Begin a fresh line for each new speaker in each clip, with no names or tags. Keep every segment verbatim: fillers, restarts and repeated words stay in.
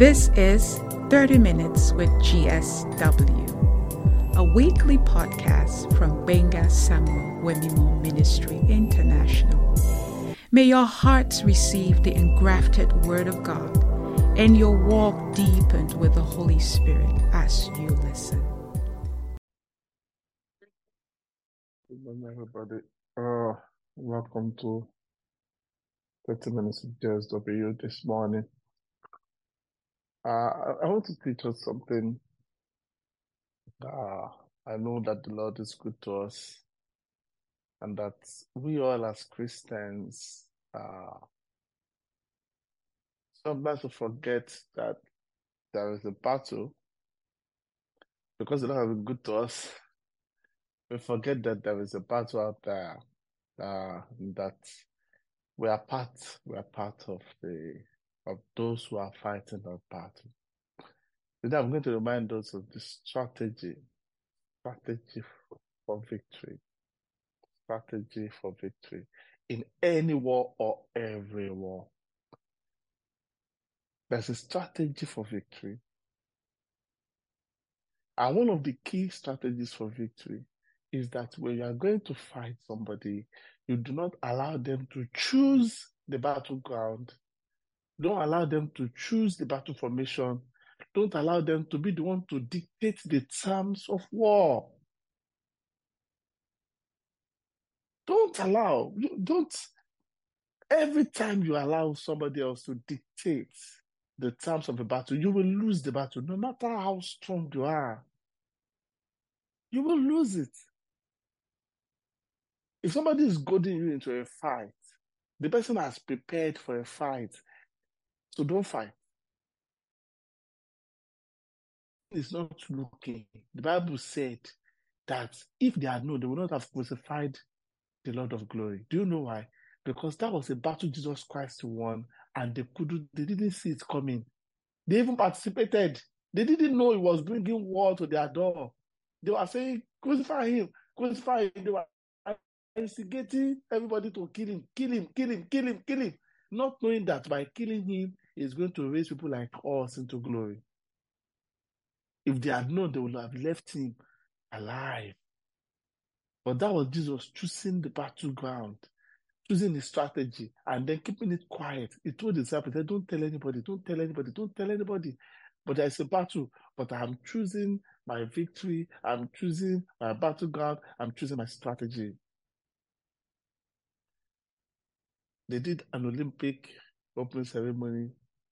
This is thirty Minutes with G S W, a weekly podcast from Benga Samuel Wemimo Ministry International. May your hearts receive the engrafted Word of God and your walk deepened with the Holy Spirit as you listen.
Good morning, everybody. Uh, welcome to thirty Minutes with G S W this morning. Uh, I, I want to teach us something. Uh, I know that the Lord is good to us and that we all as Christians, uh, sometimes we forget that there is a battle because the Lord has been good to us. We forget that there is a battle out there, uh, that we are part, we are part of the of those who are fighting that battle. Today I'm going to remind us of the strategy, strategy for, for victory, strategy for victory in any war or every war. There's a strategy for victory. And one of the key strategies for victory is that when you are going to fight somebody, you do not allow them to choose the battleground. Don't allow them to choose the battle formation. Don't allow them to be the one to dictate the terms of war. Don't allow, don't, every time you allow somebody else to dictate the terms of the battle, you will lose the battle, no matter how strong you are. You will lose it. If somebody is goading you into a fight, the person has prepared for a fight, so don't fight. It's not looking. The Bible said that if they had known, they would not have crucified the Lord of glory. Do you know why? Because that was a battle Jesus Christ won, and they couldn't, they didn't see it coming. They even participated. They didn't know he was bringing war to their door. They were saying, crucify him, crucify him. They were instigating everybody to kill him, kill him, kill him, kill him, kill him, not knowing that by killing him, he's going to raise people like us into glory. If they had known, they would have left him alive. But that was Jesus choosing the battleground, choosing his strategy, and then keeping it quiet. He told his disciples, don't tell anybody, don't tell anybody, don't tell anybody. But there's a battle, but I'm choosing my victory, I'm choosing my battleground, I'm choosing my strategy. They did an Olympic opening ceremony.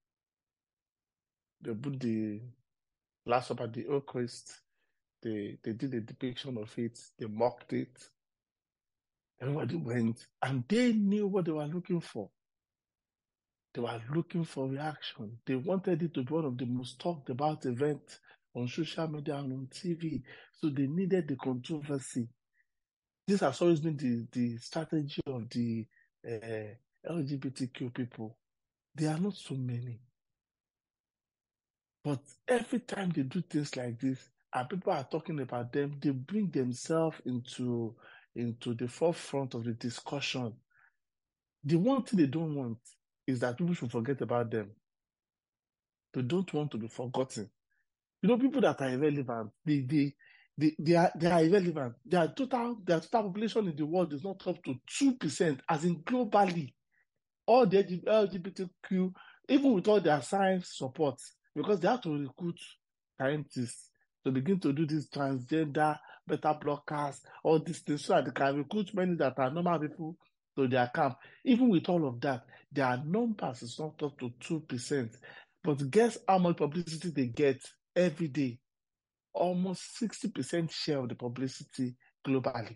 They put the Last Supper at the Eucharist. They, they did a depiction of it. They mocked it. Everybody went, and they knew what they were looking for. They were looking for reaction. They wanted it to be one of the most talked about events on social media and on T V. So they needed the controversy. This has always been the, the strategy of the uh, L G B T Q people. They are not so many. But every time they do things like this, and people are talking about them, they bring themselves into, into the forefront of the discussion. The one thing they don't want is that people should forget about them. They don't want to be forgotten. You know, people that are irrelevant, they they they, they are they are irrelevant. Their total their total population in the world is not up to two percent, as in globally. All the L G B T Q, even with all their science support, because they have to recruit scientists to begin to do this transgender, beta blockers, all these things, so that they can recruit many that are normal people to their camp. Even with all of that, their numbers is not up to two percent. But guess how much publicity they get every day? Almost sixty percent share of the publicity globally.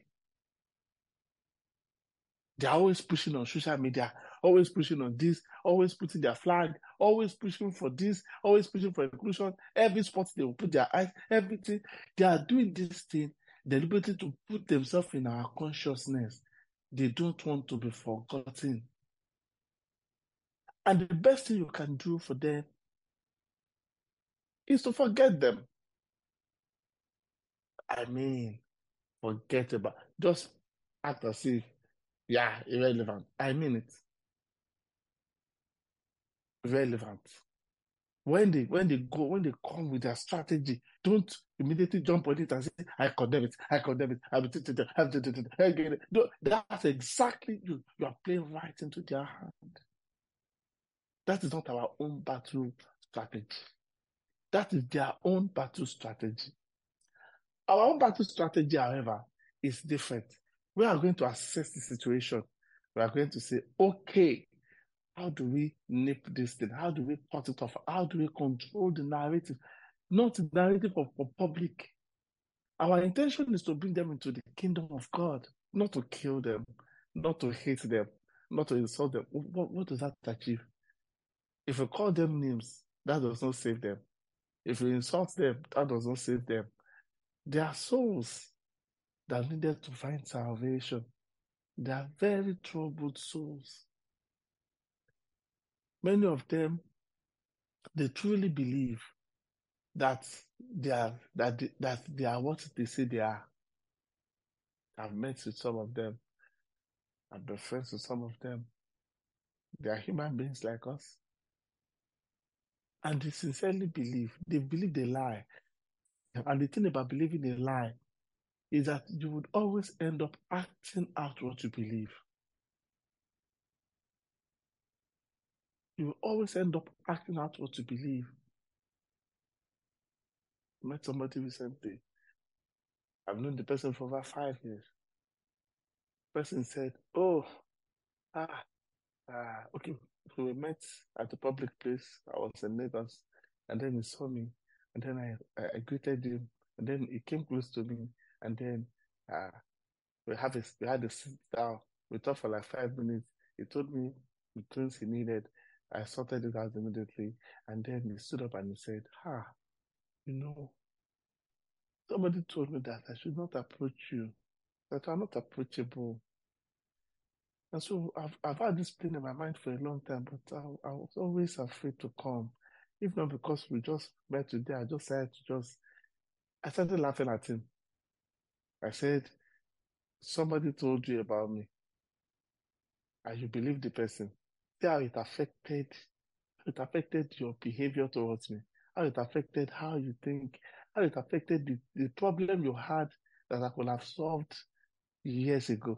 They're always pushing on social media, always pushing on this, always putting their flag, always pushing for this, always pushing for inclusion. Every spot they will put their eyes, everything. They are doing this thing deliberately to put themselves in our consciousness. They don't want to be forgotten. And the best thing you can do for them is to forget them. I mean, forget about, just act as if, yeah, irrelevant. I mean it. Relevant. When they when they go, when they come with their strategy, don't immediately jump on it and say, I condemn it, I condemn it, I will no, that's exactly you. You are playing right into their hand. That is not our own battle strategy. That is their own battle strategy. Our own battle strategy, however, is different. We are going to assess the situation. We are going to say, okay, how do we nip this thing? How do we cut it off? How do we control the narrative? Not the narrative of the public. Our intention is to bring them into the kingdom of God, not to kill them, not to hate them, not to insult them. What, what does that achieve? If we call them names, that does not save them. If we insult them, that does not save them. They are souls that needed to find salvation. They are very troubled souls. Many of them, they truly believe that they are that they, that they are what they say they are. I've met with some of them. I've been friends with some of them. They are human beings like us. And they sincerely believe. They believe they lie. And the thing about believing a lie is that you would always end up acting out what you believe. You will always end up acting out what you believe. I met somebody recently. I've known the person for over five years. The person said, oh, ah, ah, okay. So we met at a public place. I was in Lagos. And then he saw me. And then I, I, I greeted him. And then he came close to me. And then uh, we, have a, we had a sit down. We talked for like five minutes. He told me the things he needed. I sorted it out immediately. And then he stood up and he said, ah, you know, somebody told me that I should not approach you, that I'm not approachable. And so I've, I've had this pain in my mind for a long time, but I, I was always afraid to come. If not because we just met today, I just started to just, I started laughing at him. I said, somebody told you about me, and you believe the person. See how it affected, it affected your behavior towards me, how it affected how you think, how it affected the, the problem you had that I could have solved years ago.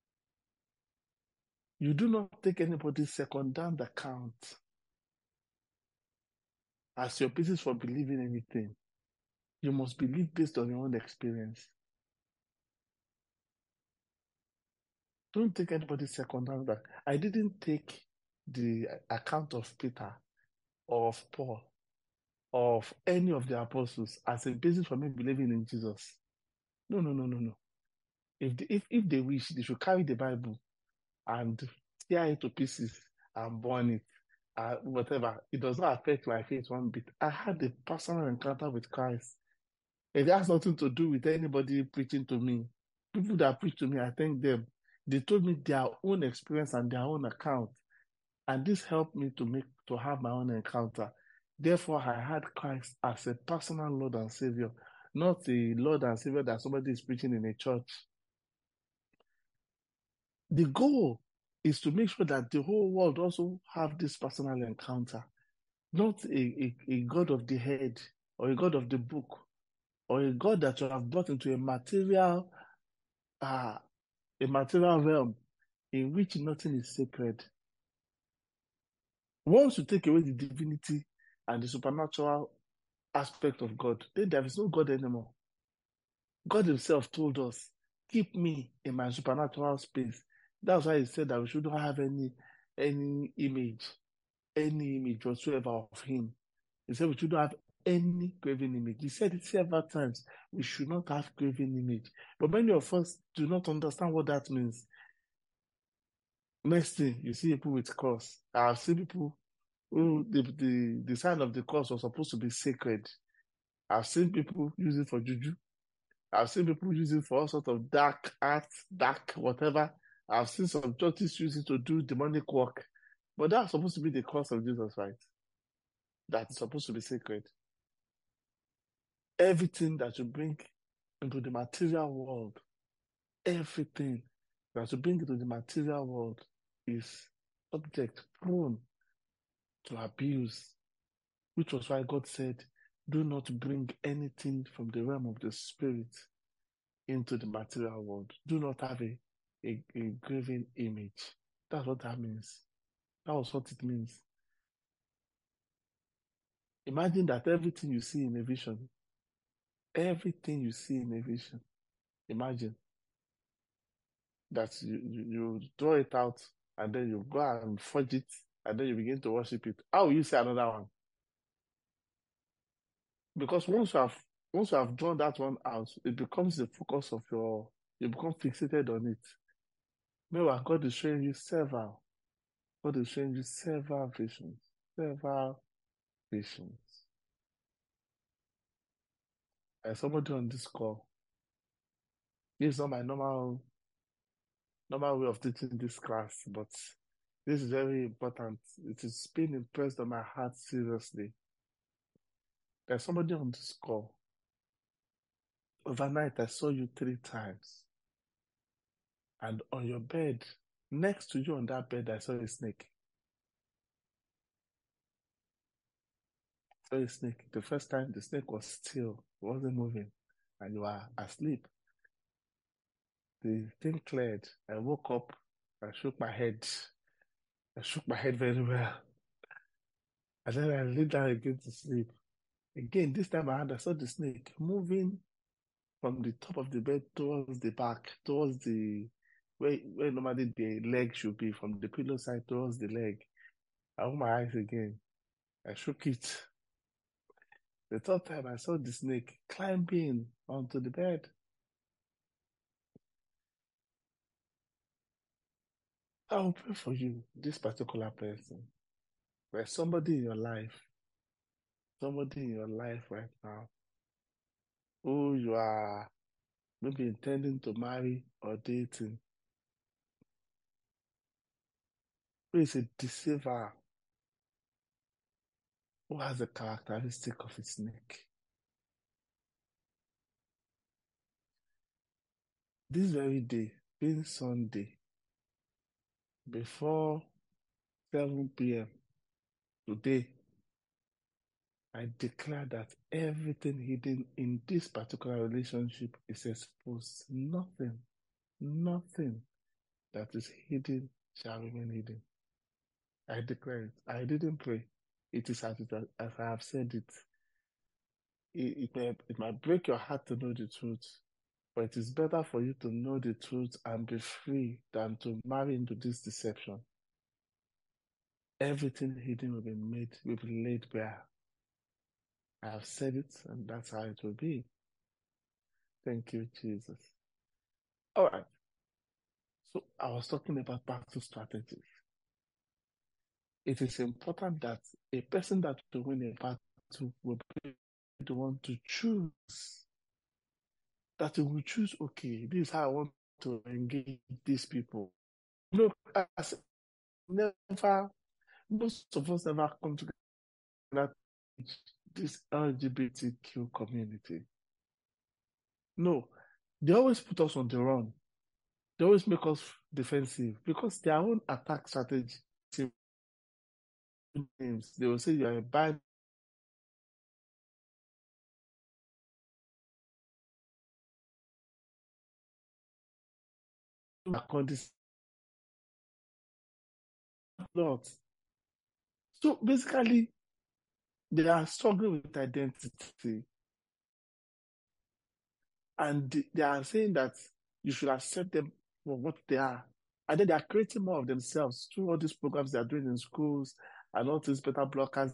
You do not take anybody's second-hand account as your basis for believing anything. You must believe based on your own experience. Don't take anybody's second-hand. I didn't take the account of Peter or of Paul or of any of the apostles as a basis for me believing in Jesus. No, no, no, no, no. If they, if, if they wish, they should carry the Bible and tear it to pieces and burn it. Uh, whatever. It does not affect my faith one bit. I had a personal encounter with Christ. It has nothing to do with anybody preaching to me. People that preach to me, I thank them. They told me their own experience and their own account. And this helped me to make to have my own encounter. Therefore, I had Christ as a personal Lord and Savior, not a Lord and Savior that somebody is preaching in a church. The goal is to make sure that the whole world also have this personal encounter, not a, a, a God of the head or a God of the book or a God that you have brought into a material, uh, a material realm in which nothing is sacred. Once you take away the divinity and the supernatural aspect of God, then there is no God anymore. God himself told us, keep me in my supernatural space. That's why he said that we shouldn't have any any image, any image whatsoever of him. He said we shouldn't have any graven image. He said it several times. We should not have graven image. But many of us do not understand what that means. Next thing, you see people with cross. I have seen people who the, the, the sign of the cross was supposed to be sacred. I've seen people use it for juju. I've seen people use it for all sorts of dark arts, dark whatever. I've seen some churches use it to do demonic work. But that's supposed to be the cross of Jesus, right? That's supposed to be sacred. Everything that you bring into the material world, everything that you bring into the material world is subject, prone to abuse. which was why God said, do not bring anything from the realm of the spirit into the material world. Do not have a, a, a graven image. That's what that means. That was what it means. Imagine that everything you see in a vision, everything you see in a vision, imagine that you, you, you draw it out and then you go and forge it and then you begin to worship it. How will you say another one? Because once you have once you have drawn that one out, it becomes the focus of your, you become fixated on it. Meanwhile, God is showing you several. God is showing you several visions. Several visions. As somebody on this call, this is not my normal normal way of teaching this class, but this is very important. It is being impressed on my heart seriously. There's somebody on this call. Overnight, I saw you three times. And on your bed, next to you on that bed, I saw a snake. I saw a snake. The first time, the snake was still, it wasn't moving, and you were asleep. The thing cleared. I woke up, I shook my head. I shook my head very well. And then I lay down again to sleep. Again, this time around, I saw the snake moving from the top of the bed towards the back, towards the, where, where normally the leg should be, from the pillow side towards the leg. I opened my eyes again. I shook it. The third time, I saw the snake climbing onto the bed. I will pray for you, this particular person. There's somebody in your life, somebody in your life right now, who you are maybe intending to marry or dating, who is a deceiver, who has the characteristic of a snake. This very day, being Sunday, before seven p m today, I declare that everything hidden in this particular relationship is exposed. Nothing, nothing that is hidden shall remain hidden. I declare it. I didn't pray. It is as, it, as I have said it. It, it, may, it might break your heart to know the truth, but it is better for you to know the truth and be free than to marry into this deception. Everything hidden will be made, will be laid bare. I have said it, and that's how it will be. Thank you, Jesus. All right. So I was talking about battle strategies. It is important that a person that will win a battle will be the one to choose. That he will choose, okay, this is how I want to engage these people. Look, as never, most of us never come together this L G B T Q community. No, they always put us on the run. They always make us defensive because their own attack strategy names. They will say you are a bad not. So basically, they are struggling with identity. And they are saying that you should accept them for what they are. And then they are creating more of themselves through all these programs they are doing in schools and all these beta blockers.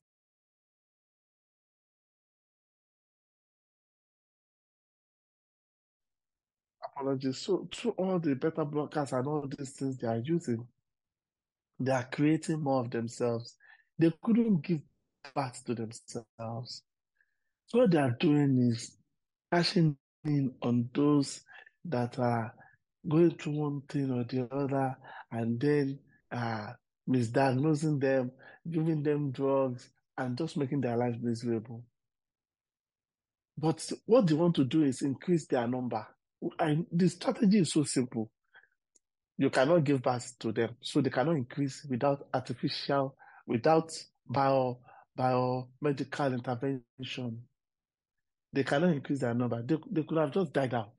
Apologies. So through all the beta blockers and all these things they are using, they are creating more of themselves. They couldn't give birth to themselves. So what they are doing is cashing in on those that are going through one thing or the other and then uh, misdiagnosing them, giving them drugs, and just making their lives miserable. But what they want to do is increase their number. And the strategy is so simple. You cannot give birth to them, so they cannot increase without artificial, without bio, biomedical intervention, they cannot increase their number. They, they could have just died out.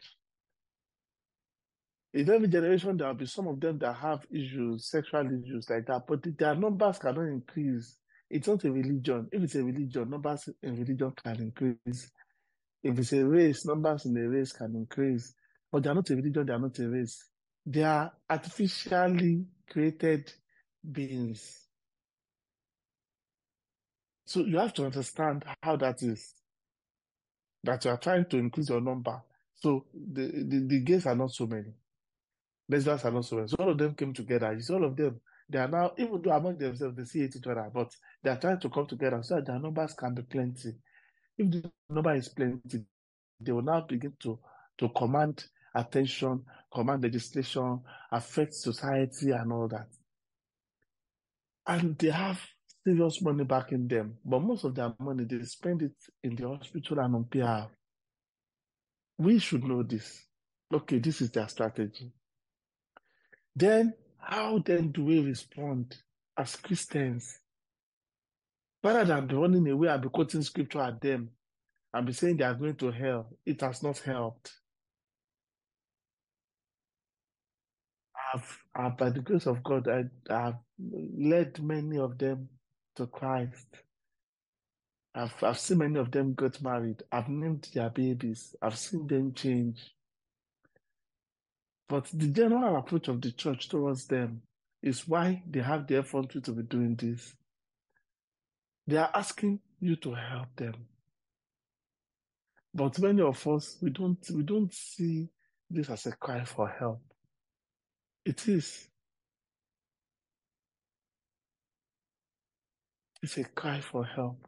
In every generation, there will be some of them that have issues, sexual issues like that, but their numbers cannot increase. It's not a religion. If it's a religion, numbers in religion can increase. If it's a race, numbers in the race can increase. But they are not a religion, they are not a race. They are artificially created beings. So you have to understand how that is. That you are trying to increase your number. So the, the, the gays are not so many. Lesbians are not so many. So all of them came together. You see, all of them, they are now, even though among themselves they see each other, but they are trying to come together so that their numbers can be plenty. If the number is plenty, they will now begin to, to command attention, command legislation, affect society and all that. And they have serious money backing them. But most of their money, they spend it in the hospital and on P R. We should know this. Okay, this is their strategy. Then, how then do we respond as Christians? Rather than running away and be quoting scripture at them and be saying they are going to hell, it has not helped. I've, I've by the grace of God, I, I've led many of them to Christ. I've, I've seen many of them get married. I've named their babies. I've seen them change. But the general approach of the church towards them is why they have the effrontery to be doing this. They are asking you to help them. But many of us, we don't, we don't see this as a cry for help. It is. It's a cry for help.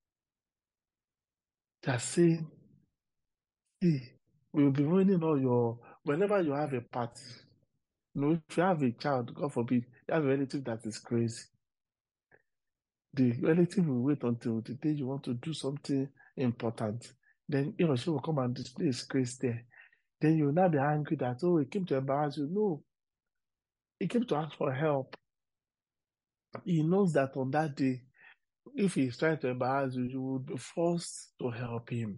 They are saying, see, we will be ruining all your, whenever you have a party, you know, if you have a child, God forbid, you have a relative that is crazy. The relative will wait until the day you want to do something important. Then he or she will come and display his grace there. Then you will not be angry that, oh, he came to embarrass you. No. He came to ask for help. He knows that on that day, if he is trying to embarrass you, you will be forced to help him.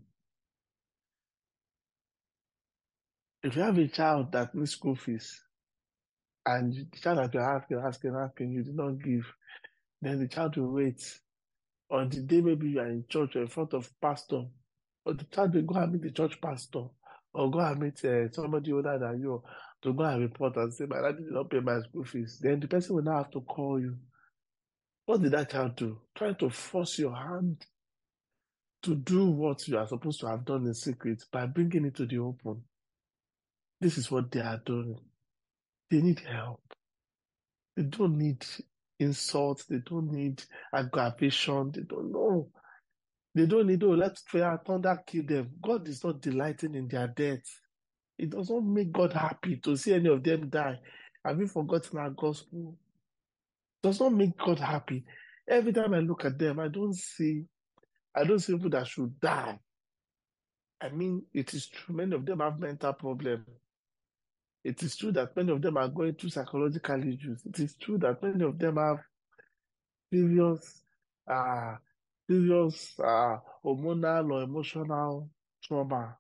If you have a child that needs school fees, and the child that you're asking, asking, asking, you did not give, then the child will wait. On the day maybe you are in church or in front of pastor, or the child will go and meet the church pastor, or go and meet uh, somebody older than you to go and report and say, my dad did not pay my school fees. Then the person will now have to call you. What did that child do? Trying to force your hand to do what you are supposed to have done in secret by bringing it to the open. This is what they are doing. They need help. They don't need insults. They don't need aggravation. They don't know. They don't need, oh, let fire thunder kill them. God is not delighting in their death. It does not make God happy to see any of them die. Have you forgotten our gospel? It does not make God happy. Every time I look at them, I don't see, I don't see people that should die. I mean, it is true. Many of them have mental problems. It is true that many of them are going through psychological issues. It is true that many of them have serious, uh, serious uh, hormonal or emotional trauma.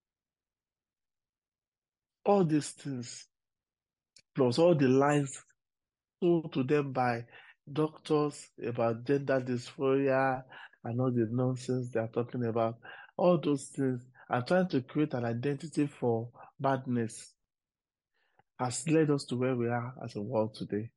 All these things, plus all the lies told to them by doctors about gender dysphoria and all the nonsense they are talking about, all those things are trying to create an identity for badness, has led us to where we are as a world today.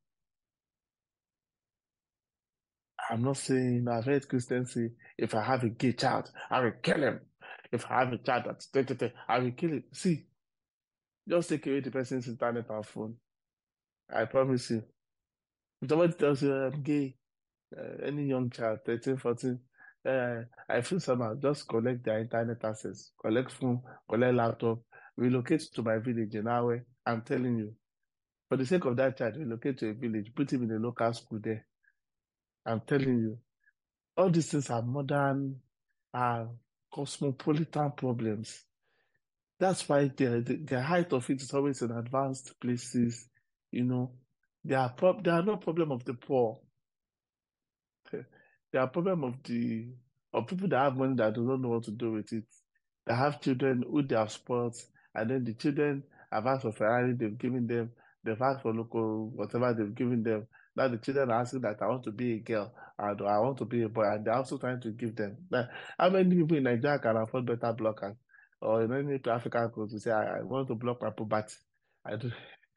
I'm not saying, I've heard Christians say, if I have a gay child, I will kill him. If I have a child that's da, da, da, I will kill him. See, just take away the person's internet and phone. I promise you. If somebody tells you I'm gay, uh, any young child, thirteen, fourteen, uh, I feel somehow, just collect their internet access, collect phone, collect laptop, relocate to my village in Awe. I'm telling you. For the sake of that child, relocate to a village, put him in a local school there. I'm telling you. All these things are modern, uh, cosmopolitan problems. That's why the, the, the height of it is always in advanced places. You know, they are, pro- they are no problem of the poor. There are problem of the of people that have money that do not know what to do with it. That have children who they have spoiled, and then the children have asked for Ferrari, they've given them, they've asked for local, whatever they've given them. Now the children are asking that I want to be a girl and I want to be a boy, and they're also trying to give them. Like, how many people in Nigeria can afford better blockers? Or in any African country say, I, I want to block my property. I do.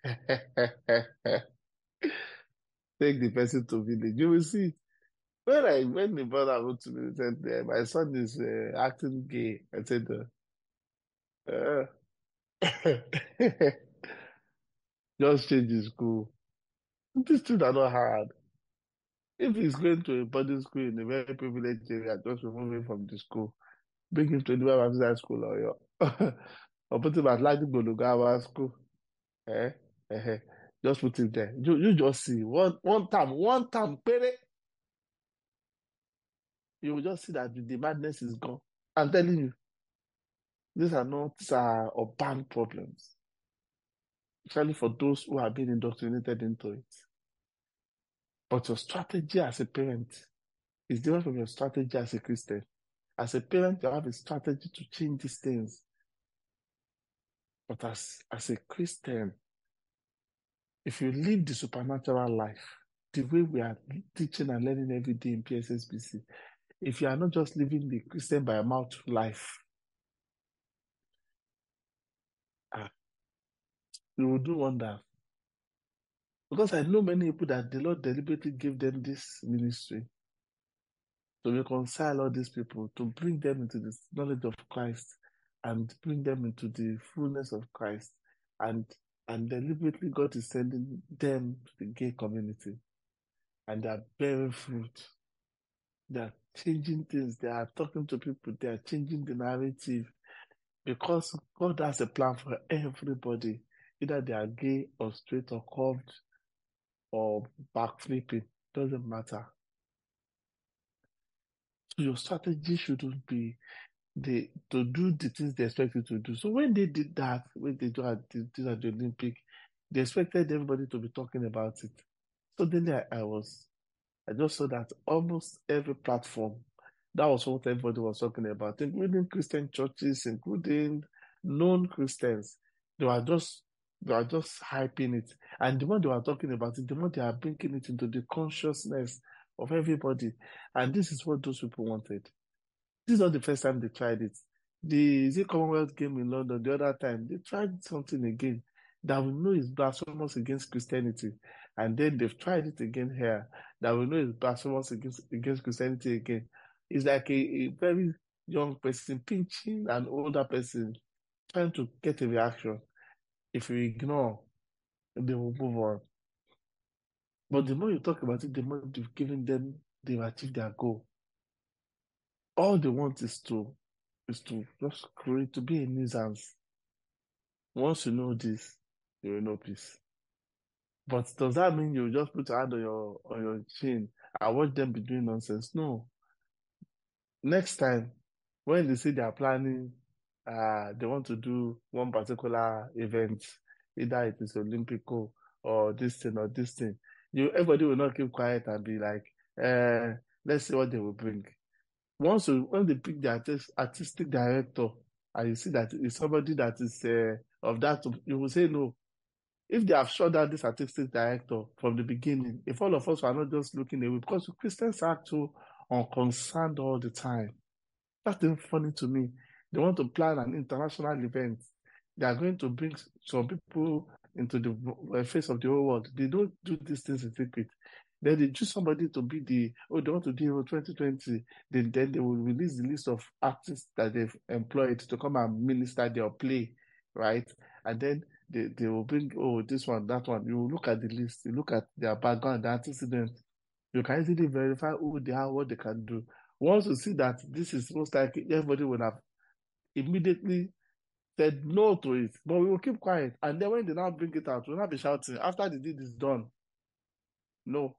Take the person to village. You will see. When I when the brother wrote to me, he said, eh, my son is uh, acting gay. I said, uh, uh, just change his school. These things are not hard. If he's going to a boarding school in a very privileged area, just remove him from the school. Bring him to the High School or your, or put him at Ladi Bolugawa School. Eh? Eh, eh. Just put him there. You, you just see one one time, one time, pere, you will just see that the, the madness is gone. I'm telling you, these are not uh, urban problems, especially for those who have been indoctrinated into it. But your strategy as a parent is different from your strategy as a Christian. As a parent, you have a strategy to change these things. But as, as a Christian, if you live the supernatural life, the way we are teaching and learning every day in P S S B C, if you are not just living the Christian by mouth life, ah, you will do wonders. Because I know many people that the Lord deliberately gave them this ministry to reconcile all these people, to bring them into the knowledge of Christ and bring them into the fullness of Christ. And and deliberately God is sending them to the gay community. And they are bearing fruit. They are changing things. They are talking to people. They are changing the narrative. Because God has a plan for everybody. Either they are gay or straight or curved or backflipping. Doesn't matter. So your strategy shouldn't be the to do the things they expect you to do. So when they did that, when they do at the, did at the Olympic, they expected everybody to be talking about it. So then I, I was, I just saw that almost every platform, that was what everybody was talking about, including Christian churches, including non-Christians. They were just, they were just hyping it. And the more they were talking about it, the more they are bringing it into the consciousness of everybody. And this is what those people wanted. This is not the first time they tried it. The is it Commonwealth game in London the other time, they tried something again that we know is blasphemous against Christianity. And then they've tried it again here that we know is blasphemous against, against Christianity again. It's like a, a very young person pinching an older person, trying to get a reaction. If you ignore, they will move on. But the more you talk about it, the more you've given them, they've achieved their goal. All they want is to is to just create to be a nuisance. Once you know this, you will know peace. But does that mean you just put your hand on your on your chin and watch them be doing nonsense? No. Next time, when they say they are planning, uh, they want to do one particular event, either it is Olympico or this thing or this thing, you everybody will not keep quiet and be like, uh, let's see what they will bring. Once you, when they pick the artist, artistic director and you see that it's somebody that is uh, of that, you will say no. If they have shut down this artistic director from the beginning, if all of us are not just looking away, because Christians are too unconcerned all the time. That's even funny to me. They want to plan an international event. They are going to bring some people into the face of the whole world. They don't do these things in secret. Then they choose somebody to be the, oh, they want to do Euro twenty twenty. Then, then they will release the list of artists that they've employed to come and minister their play, right? And then they, they will bring, oh, this one, that one. You look at the list, you look at their background, the antecedents. You can easily verify who they are, what they can do. Once you see that this is most likely, everybody would have immediately said no to it. But we will keep quiet. And then when they now bring it out, we'll not be shouting. After the deed is done, no.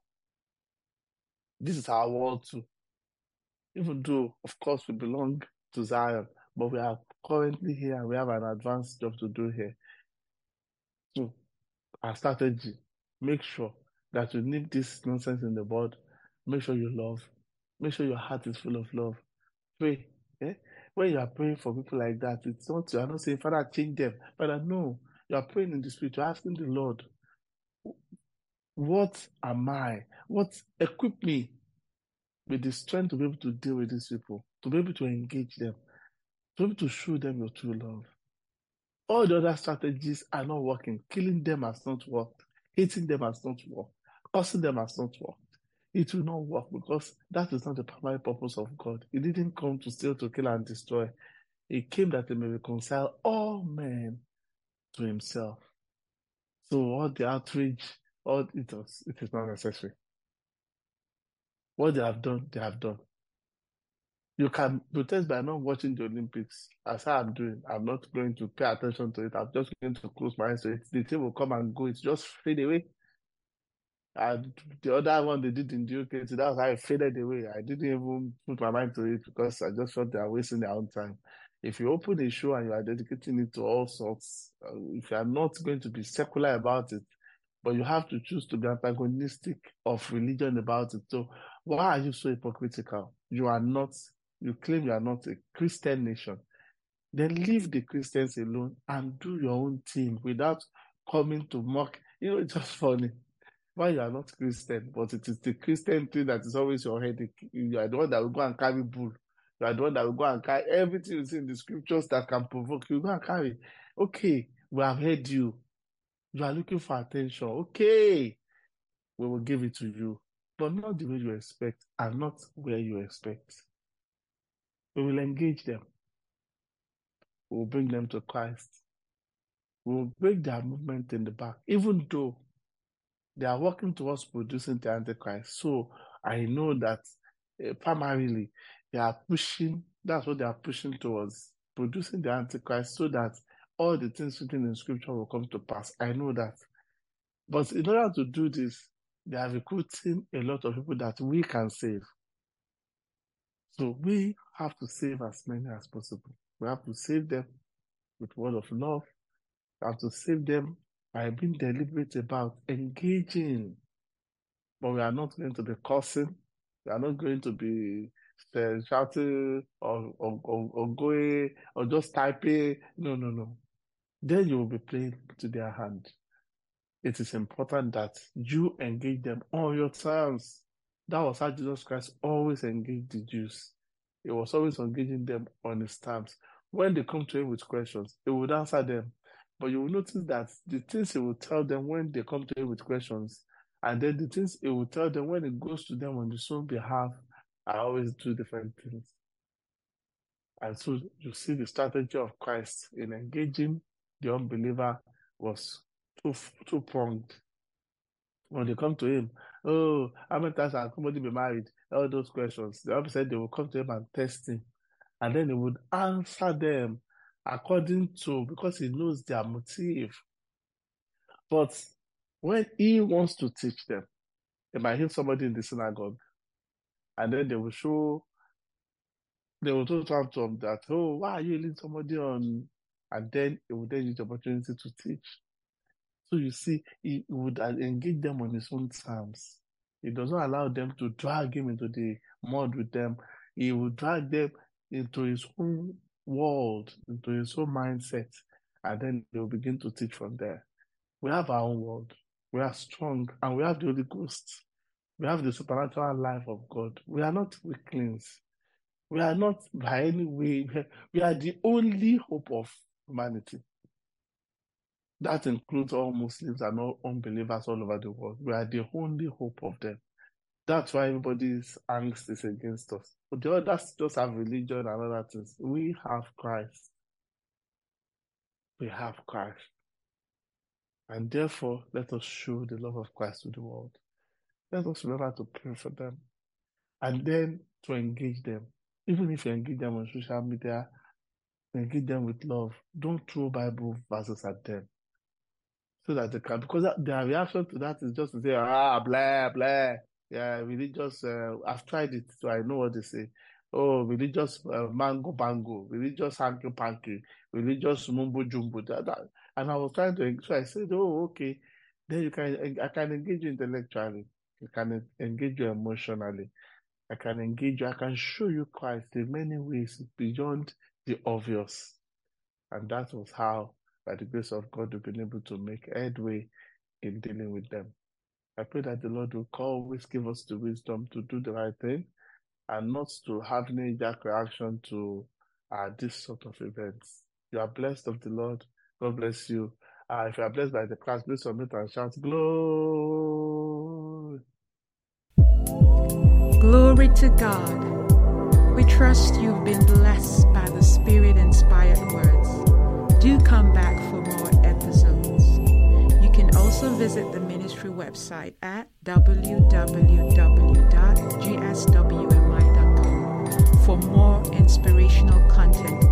This is our world too. Even though, of course, we belong to Zion, but we are currently here. We have an advanced job to do here. So, our strategy, make sure that you nip this nonsense in the bud. Make sure you love. Make sure your heart is full of love. Pray. Eh? When you are praying for people like that, it's not, you are not saying, Father, change them. Father, no. You are praying in the Spirit. You're asking the Lord, what am I? What equip me with the strength to be able to deal with these people, to be able to engage them, to be able to show them your true love. All the other strategies are not working. Killing them has not worked. Hating them has not worked. Cursing them has not worked. It will not work because that is not the primary purpose of God. He didn't come to steal, to kill, and destroy. He came that he may reconcile all men to himself. So all the outrage, all it is, it is not necessary. What they have done, they have done. You can protest by not watching the Olympics, as I am doing. I'm not going to pay attention to it. I'm just going to close my eyes to it. The team will come and go. It's just fade away. And the other one they did in the U K, so that was how it faded away. I didn't even put my mind to it because I just felt they are wasting their own time. If you open a show and you are dedicating it to all sorts, uh, if you are not going to be secular about it, but you have to choose to be antagonistic of religion about it. So why are you so hypocritical? You are not, you claim you are not a Christian nation. Then leave the Christians alone and do your own thing without coming to mock. You know, it's just funny. Why you are not Christian, but it is the Christian thing that is always your headache. You are the one that will go and carry bull. You are the one that will go and carry everything you see in the scriptures that can provoke you. Go and carry. Okay, we have heard you. You are looking for attention. Okay, we will give it to you, but not the way you expect and not where you expect. We will engage them. We will bring them to Christ. We will break their movement in the back, even though they are working towards producing the Antichrist. So I know that uh, primarily they are pushing, that's what they are pushing towards, producing the Antichrist so that all the things written in scripture will come to pass. I know that. But in order to do this, they are recruiting a lot of people that we can save. So we have to save as many as possible. We have to save them with word of love. We have to save them by being deliberate about engaging. But we are not going to be cursing. We are not going to be uh, shouting or, or, or, or going or just typing. No, no, no. Then you will be playing to their hand. It is important that you engage them on your terms. That was how Jesus Christ always engaged the Jews. He was always engaging them on his terms. When they come to him with questions, he would answer them. But you will notice that the things he will tell them when they come to him with questions, and then the things he will tell them when it goes to them on his own behalf, are always two different things. And so you see the strategy of Christ in engaging the unbeliever was two, two pronged. When they come to him, oh, how many times has somebody been married? All those questions. The Bible said they will come to him and test him. And then he would answer them according to, because he knows their motive. But when he wants to teach them, they might hit somebody in the synagogue. And then they will show, they will talk to him that, oh, why are you leading somebody on? And then he would then use the opportunity to teach. So you see, he would engage them on his own terms. He does not allow them to drag him into the mud with them. He will drag them into his own world, into his own mindset, and then they will begin to teach from there. We have our own world. We are strong, and we have the Holy Ghost. We have the supernatural life of God. We are not weaklings. We are not by any way, we are the only hope of humanity. That includes all Muslims and all unbelievers all over the world. We are the only hope of them. That's why everybody's angst is against us. But the others just have religion and other things. We have Christ. We have Christ. And therefore, let us show the love of Christ to the world. Let us remember to pray for them. And then to engage them. Even if you engage them on social media, engage them with love. Don't throw Bible verses at them. So that they can, because that, their reaction to that is just to say, ah, blah, blah. Yeah, religious, uh, I've tried it, so I know what they say. Oh, religious uh, mango bango, religious hanky panky, religious mumbo jumbo. That, that. And I was trying to, so I said, oh, okay. Then you can, I can engage you intellectually. I can engage you emotionally. I can engage you. I can show you Christ in many ways beyond the obvious. And that was how, by the grace of God, we've been able to make headway in dealing with them. I pray that the Lord will always give us the wisdom to do the right thing and not to have knee-jerk reaction to uh, this sort of events. You are blessed of the Lord. God bless you. Uh, if you are blessed by the class, please submit and shout, glory.
Glory to God. We trust you've been blessed by the Spirit-inspired words. Do come back for more episodes. You can also visit the ministry website at w w w dot g s w m i dot com for more inspirational content